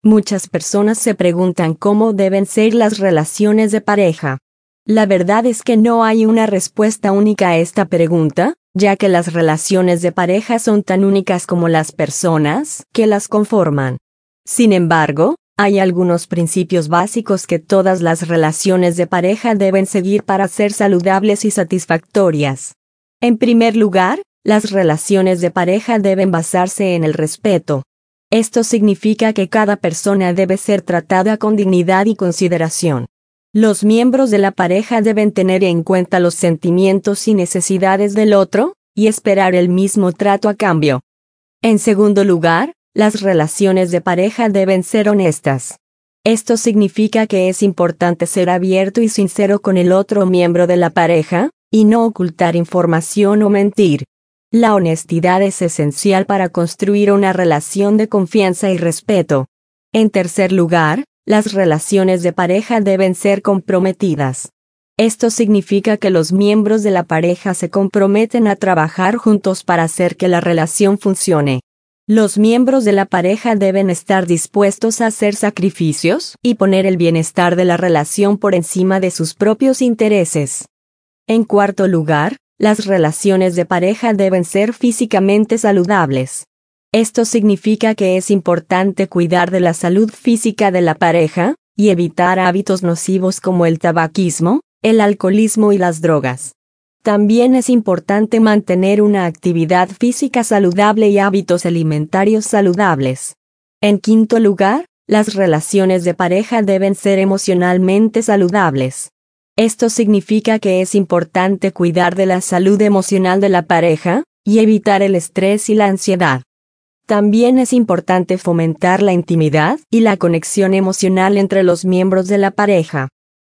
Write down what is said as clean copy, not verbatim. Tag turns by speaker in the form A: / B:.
A: Muchas personas se preguntan cómo deben ser las relaciones de pareja. La verdad es que no hay una respuesta única a esta pregunta, ya que las relaciones de pareja son tan únicas como las personas que las conforman. Sin embargo, hay algunos principios básicos que todas las relaciones de pareja deben seguir para ser saludables y satisfactorias. En primer lugar, las relaciones de pareja deben basarse en el respeto. Esto significa que cada persona debe ser tratada con dignidad y consideración. Los miembros de la pareja deben tener en cuenta los sentimientos y necesidades del otro, y esperar el mismo trato a cambio. En segundo lugar, las relaciones de pareja deben ser honestas. Esto significa que es importante ser abierto y sincero con el otro miembro de la pareja, y no ocultar información o mentir. La honestidad es esencial para construir una relación de confianza y respeto. En tercer lugar, las relaciones de pareja deben ser comprometidas. Esto significa que los miembros de la pareja se comprometen a trabajar juntos para hacer que la relación funcione. Los miembros de la pareja deben estar dispuestos a hacer sacrificios y poner el bienestar de la relación por encima de sus propios intereses. En cuarto lugar, las relaciones de pareja deben ser físicamente saludables. Esto significa que es importante cuidar de la salud física de la pareja, y evitar hábitos nocivos como el tabaquismo, el alcoholismo y las drogas. También es importante mantener una actividad física saludable y hábitos alimentarios saludables. En quinto lugar, las relaciones de pareja deben ser emocionalmente saludables. Esto significa que es importante cuidar de la salud emocional de la pareja, y evitar el estrés y la ansiedad. También es importante fomentar la intimidad y la conexión emocional entre los miembros de la pareja.